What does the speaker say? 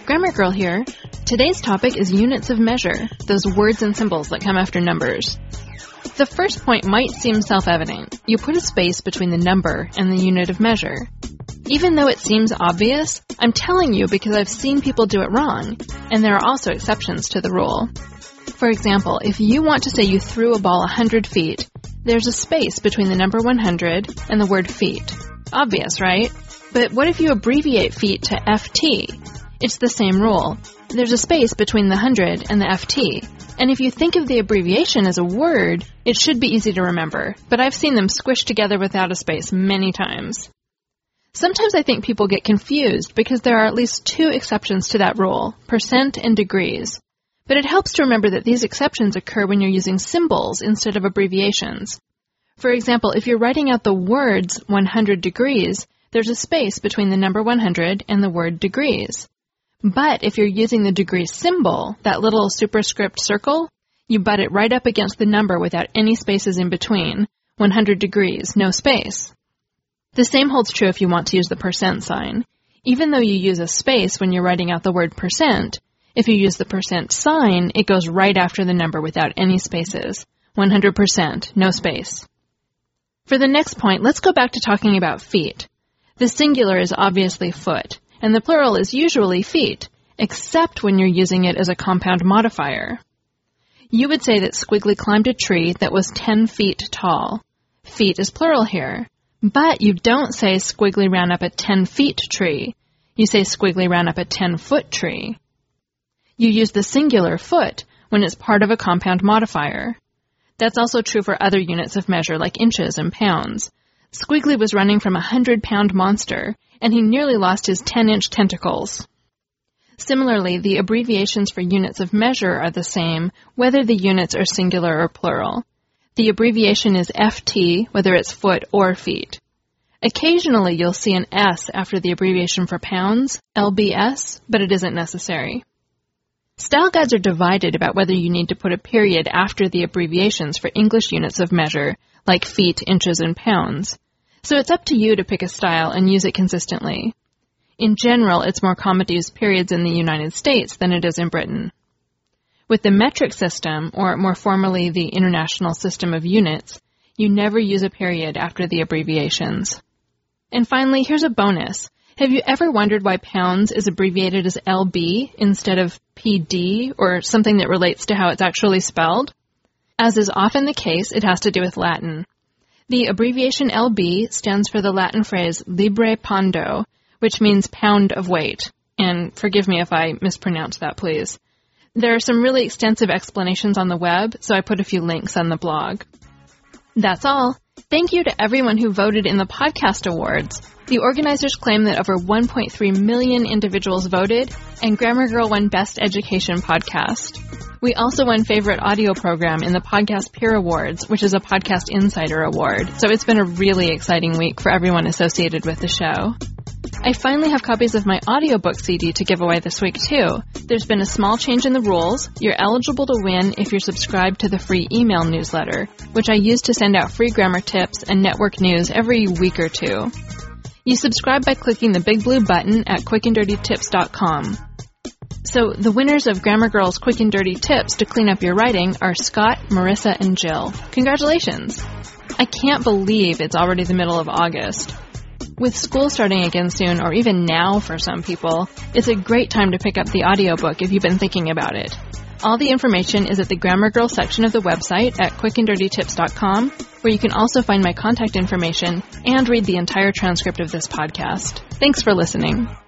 Grammar Girl here. Today's topic is units of measure, those words and symbols that come after numbers. The first point might seem self-evident. You put a space between the number and the unit of measure. Even though it seems obvious, I'm telling you because I've seen people do it wrong, and there are also exceptions to the rule. For example, if you want to say you threw a ball 100 feet, there's a space between the number 100 and the word feet. Obvious, right? But what if you abbreviate feet to FT? It's the same rule. There's a space between the 100 and the FT. And if you think of the abbreviation as a word, it should be easy to remember. But I've seen them squished together without a space many times. Sometimes I think people get confused because there are at least two exceptions to that rule, percent and degrees. But it helps to remember that these exceptions occur when you're using symbols instead of abbreviations. For example, if you're writing out the words 100 degrees, there's a space between the number 100 and the word degrees. But if you're using the degree symbol, that little superscript circle, you butt it right up against the number without any spaces in between. 100 degrees, no space. The same holds true if you want to use the percent sign. Even though you use a space when you're writing out the word percent, if you use the percent sign, it goes right after the number without any spaces. 100%, no space. For the next point, let's go back to talking about feet. The singular is obviously foot, and the plural is usually feet, except when you're using it as a compound modifier. You would say that Squiggly climbed a tree that was 10 feet tall. Feet is plural here. But you don't say Squiggly ran up a 10-feet tree. You say Squiggly ran up a 10-foot tree. You use the singular foot when it's part of a compound modifier. That's also true for other units of measure like inches and pounds. Squiggly was running from a 100-pound monster, and he nearly lost his 10-inch tentacles. Similarly, the abbreviations for units of measure are the same, whether the units are singular or plural. The abbreviation is FT, whether it's foot or feet. Occasionally, you'll see an S after the abbreviation for pounds, LBS, but it isn't necessary. Style guides are divided about whether you need to put a period after the abbreviations for English units of measure, like feet, inches, and pounds. So it's up to you to pick a style and use it consistently. In general, it's more common to use periods in the United States than it is in Britain. With the metric system, or more formally the International System of Units, you never use a period after the abbreviations. And finally, here's a bonus. Have you ever wondered why pounds is abbreviated as LB instead of PD, or something that relates to how it's actually spelled? As is often the case, it has to do with Latin. The abbreviation LB stands for the Latin phrase libre pondo, which means pound of weight. And forgive me if I mispronounce that, please. There are some really extensive explanations on the web, so I put a few links on the blog. That's all. Thank you to everyone who voted in the podcast awards. The organizers claim that over 1.3 million individuals voted, and Grammar Girl won Best Education Podcast. We also won Favorite Audio Program in the Podcast Peer Awards, which is a Podcast Insider Award, so it's been a really exciting week for everyone associated with the show. I finally have copies of my audiobook CD to give away this week, too. There's been a small change in the rules. You're eligible to win if you're subscribed to the free email newsletter, which I use to send out free grammar tips and network news every week or two. You subscribe by clicking the big blue button at quickanddirtytips.com. So the winners of Grammar Girl's Quick and Dirty Tips to clean up your writing are Scott, Marissa, and Jill. Congratulations! I can't believe it's already the middle of August. With school starting again soon, or even now for some people, it's a great time to pick up the audiobook if you've been thinking about it. All the information is at the Grammar Girl section of the website at quickanddirtytips.com, where you can also find my contact information and read the entire transcript of this podcast. Thanks for listening.